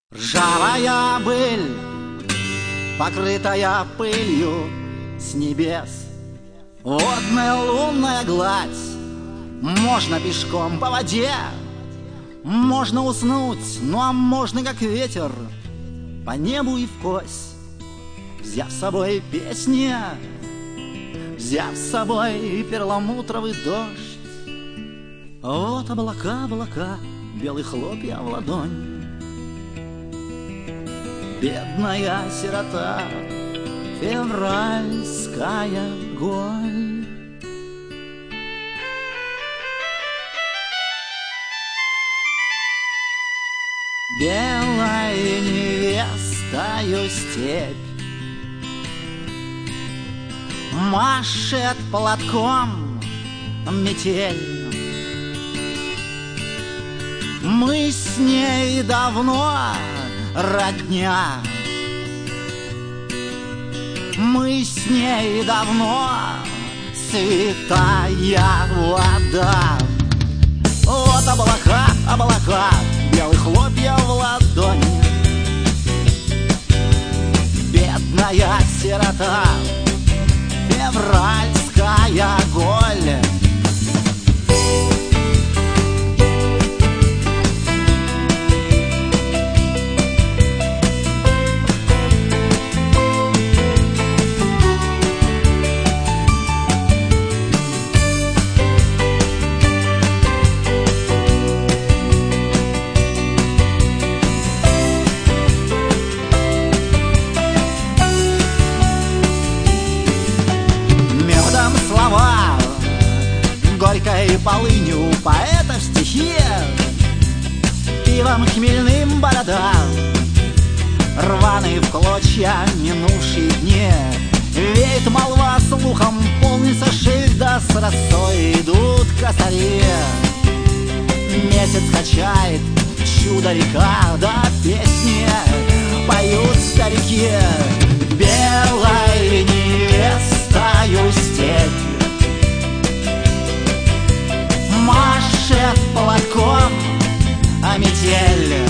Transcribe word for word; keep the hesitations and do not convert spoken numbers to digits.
Ржавая быль, покрытая пылью с небес, водная лунная гладь. Можно пешком по воде, можно уснуть, ну а можно как ветер по небу и вкось. Взяв с собой песни, взяв с собой перламутровый дождь. Вот облака, облака, белые хлопья в ладонь. Бедная сирота, февральская голь. Белой невестою степь машет платком метель. Мы с ней давно родня, мы с ней давно святая вода. Вот облака, облака, белые хлопья в ладони. Бедная сирота, февральская голь. Горькой полынью поэта в стихе, пивом хмельным борода, рваные в клочья минувшие дни. Веет молва слухом, полнится шильда, с росой идут косари. Месяц качает чудо-река, да песни поют старики. Белой невестою степь машет платком, а метель